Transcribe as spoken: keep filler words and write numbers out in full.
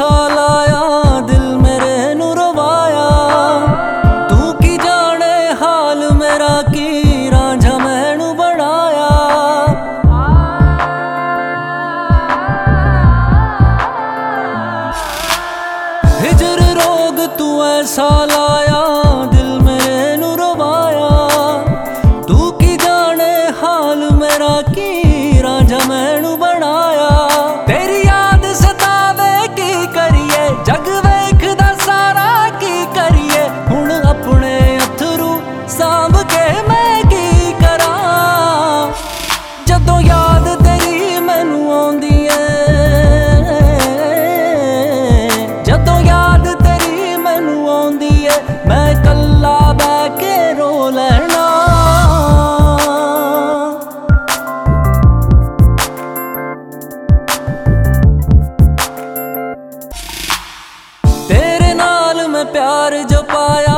ऐसा लाया दिल मेरे नू रवाया। तू की जाने हाल मेरा की रांझा मैनू बनाया। हिजर रोग तू ऐसा लाया दिल मेरे नू रवाया। तू की जाने हाल मेरा की रांझा मैनू बनाया। तेरी याद सतावे की करिए जग वेखदा सारा की करिए। हुण अपने अथरू सांभ के मैं की करा। जदों याद तेरी मैनू आउंदी है, जदों याद तेरी मैनू आउंदी है, मैं कल्ला बै के रो लेना। तेरे नाल मैं प्यार जो पाया